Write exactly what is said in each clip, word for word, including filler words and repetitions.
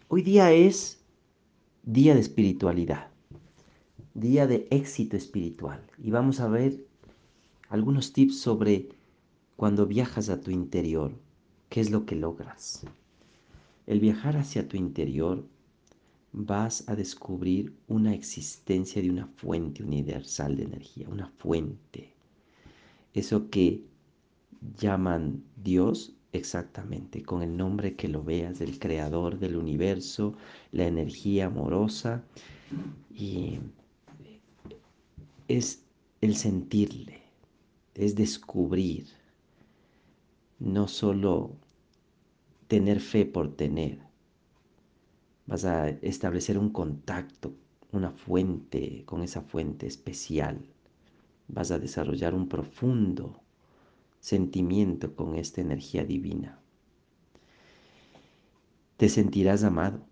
Hoy día es día de espiritualidad, día de éxito espiritual. Y vamos a ver algunos tips sobre cuando viajas a tu interior, qué es lo que logras. El viajar hacia tu interior vas a descubrir una existencia de una fuente universal de energía, una fuente. Eso que llaman Dios exactamente, con el nombre que lo veas, el creador del universo, la energía amorosa, y es el sentirle, es descubrir, no solo tener fe por tener. Vas a establecer un contacto, una fuente, con esa fuente especial. Vas a desarrollar un profundo sentimiento con esta energía divina. Te sentirás amado.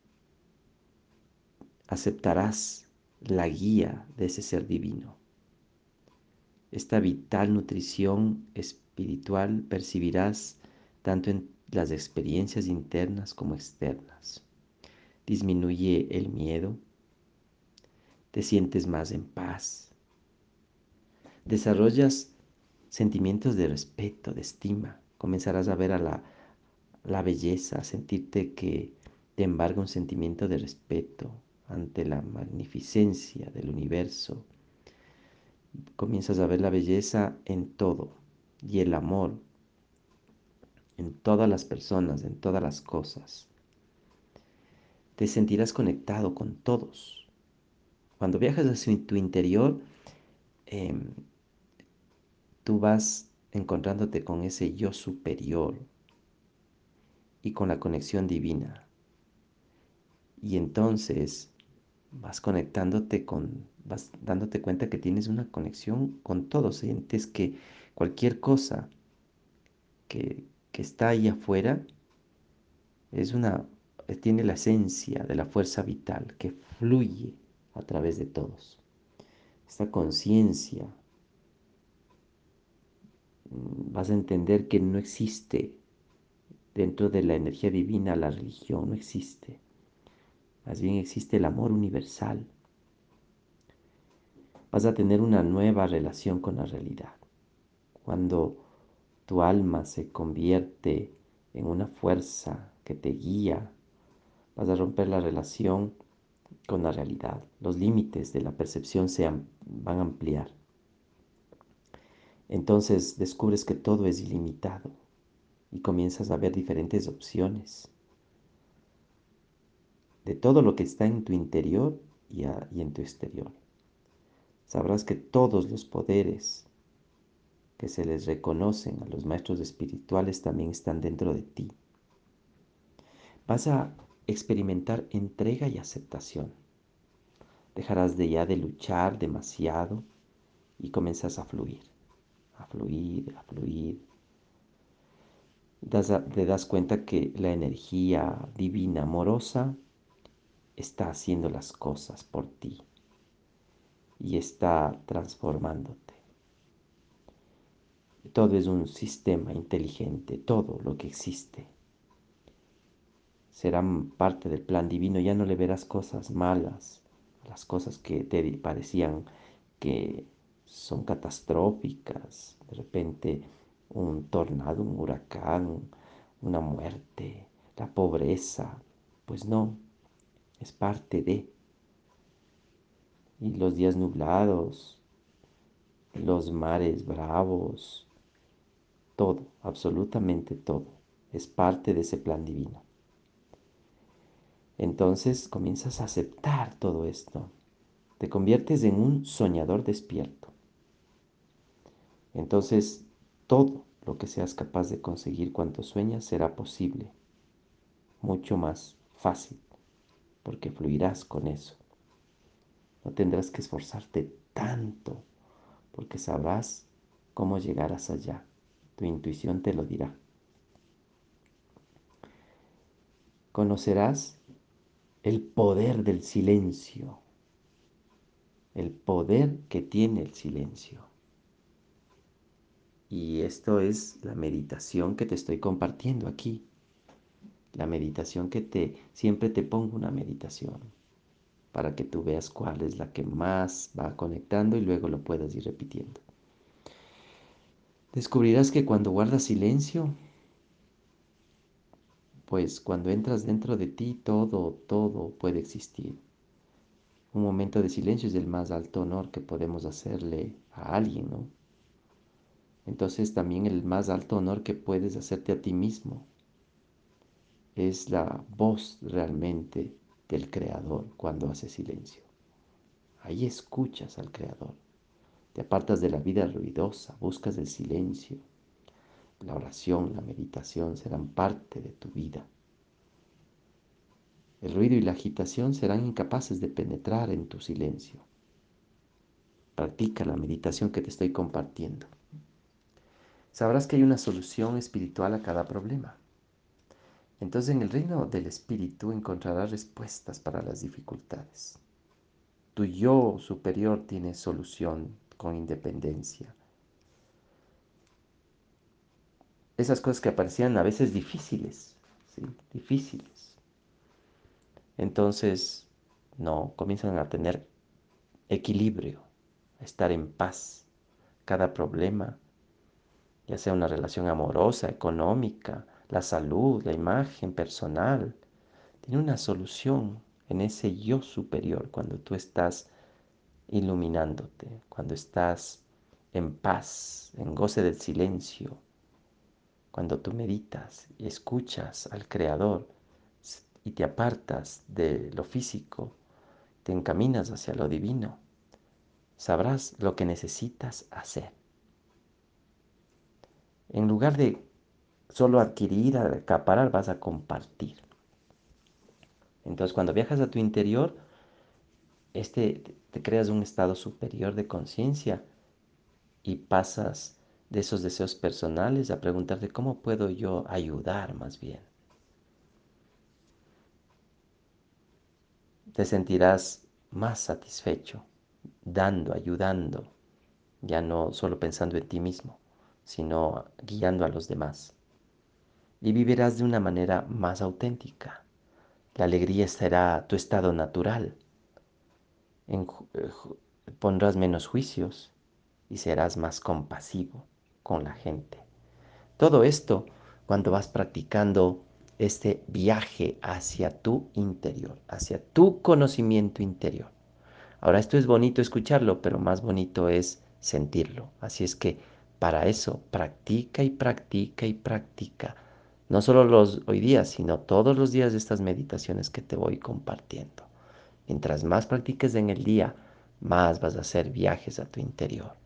Aceptarás la guía de ese ser divino. Esta vital nutrición espiritual percibirás tanto en las experiencias internas como externas. Disminuye el miedo, te sientes más en paz, desarrollas sentimientos de respeto, de estima, comenzarás a ver a la, la belleza, a sentirte que te embarga un sentimiento de respeto ante la magnificencia del universo. Comienzas a ver la belleza en todo y el amor en todas las personas, en todas las cosas. Te sentirás conectado con todos. Cuando viajas hacia tu interior, eh, tú vas encontrándote con ese yo superior y con la conexión divina. Y entonces vas conectándote con, vas dándote cuenta que tienes una conexión con todos. Sientes que cualquier cosa que, que está ahí afuera es una, tiene la esencia de la fuerza vital que fluye a través de todos. Esta conciencia, mm, vas a entender que no existe dentro de la energía divina la religión, no existe. Más bien existe el amor universal. Vas a tener una nueva relación con la realidad. Cuando tu alma se convierte en una fuerza que te guía, vas a romper la relación con la realidad. Los límites de la percepción se van a ampliar. Entonces descubres que todo es ilimitado y comienzas a ver diferentes opciones de todo lo que está en tu interior y, a, y en tu exterior. Sabrás que todos los poderes que se les reconocen a los maestros espirituales también están dentro de ti. Vas a experimentar entrega y aceptación. Dejarás de ya de luchar demasiado y comienzas a fluir, a fluir, a fluir. Das a, te das cuenta que la energía divina amorosa está haciendo las cosas por ti y está transformándote. Todo es un sistema inteligente, todo lo que existe serán parte del plan divino. Ya no le verás cosas malas, las cosas que te parecían que son catastróficas, de repente un tornado, un huracán, una muerte, la pobreza. Pues no, es parte de. Y los días nublados, los mares bravos, todo, absolutamente todo, es parte de ese plan divino. Entonces comienzas a aceptar todo esto. Te conviertes en un soñador despierto. Entonces todo lo que seas capaz de conseguir cuanto sueñas será posible. Mucho más fácil, porque fluirás con eso. No tendrás que esforzarte tanto, porque sabrás cómo llegarás allá. Tu intuición te lo dirá. Conocerás el poder del silencio, el poder que tiene el silencio. Y esto es la meditación que te estoy compartiendo aquí. La meditación que te, siempre te pongo una meditación para que tú veas cuál es la que más va conectando y luego lo puedas ir repitiendo. Descubrirás que cuando guardas silencio, pues cuando entras dentro de ti, todo, todo puede existir. Un momento de silencio es el más alto honor que podemos hacerle a alguien, ¿no? Entonces también el más alto honor que puedes hacerte a ti mismo es la voz realmente del Creador cuando hace silencio. Ahí escuchas al Creador. Te apartas de la vida ruidosa, buscas el silencio. La oración, la meditación serán parte de tu vida. El ruido y la agitación serán incapaces de penetrar en tu silencio. Practica la meditación que te estoy compartiendo. Sabrás que hay una solución espiritual a cada problema. Entonces en el reino del espíritu encontrarás respuestas para las dificultades. Tu yo superior tiene solución con independencia. Esas cosas que parecían a veces difíciles, ¿sí? Difíciles. Entonces, no, comienzan a tener equilibrio, a estar en paz. Cada problema, ya sea una relación amorosa, económica, la salud, la imagen personal, tiene una solución en ese yo superior cuando tú estás iluminándote, cuando estás en paz, en goce del silencio, cuando tú meditas y escuchas al Creador y te apartas de lo físico, te encaminas hacia lo divino, sabrás lo que necesitas hacer. En lugar de solo adquirir, acaparar, vas a compartir. Entonces, cuando viajas a tu interior, este, te creas un estado superior de conciencia y pasas de esos deseos personales a preguntarte cómo puedo yo ayudar más bien. Te sentirás más satisfecho dando, ayudando, ya no solo pensando en ti mismo, sino guiando a los demás. Y vivirás de una manera más auténtica. La alegría será tu estado natural. En, eh, pondrás menos juicios y serás más compasivo con la gente. Todo esto cuando vas practicando este viaje hacia tu interior, hacia tu conocimiento interior. Ahora, esto es bonito escucharlo, pero más bonito es sentirlo. Así es que para eso practica y practica y practica. No solo los hoy día, sino todos los días de estas meditaciones que te voy compartiendo. Mientras más practiques en el día, más vas a hacer viajes a tu interior.